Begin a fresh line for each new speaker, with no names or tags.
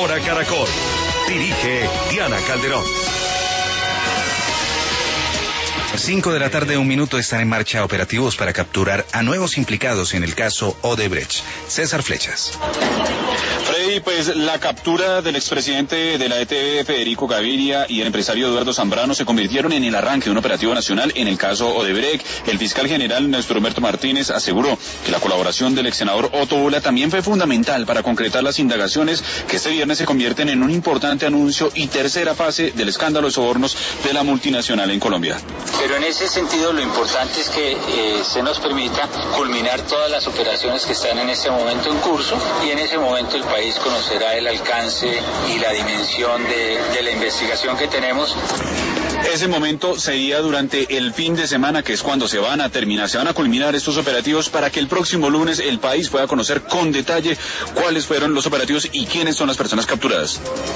Hora Caracol. Dirige Diana Calderón.
5 de la tarde, 1 minuto, están en marcha operativos para capturar a nuevos implicados en el caso Odebrecht. César Flechas.
Freddy, pues la captura del expresidente de la ETB, Federico Gaviria, y el empresario Eduardo Zambrano se convirtieron en el arranque de un operativo nacional en el caso Odebrecht. El fiscal general Néstor Humberto Martínez aseguró que la colaboración del ex senador Otto Bola también fue fundamental para concretar las indagaciones que este viernes se convierten en un importante anuncio y tercera fase del escándalo de sobornos de la multinacional en Colombia.
Pero en ese sentido lo importante es que se nos permita culminar todas las operaciones que están en este momento en curso, y en ese momento el país conocerá el alcance y la dimensión de la investigación que tenemos.
Ese momento sería durante el fin de semana, que es cuando se van a culminar estos operativos, para que el próximo lunes el país pueda conocer con detalle cuáles fueron los operativos y quiénes son las personas capturadas.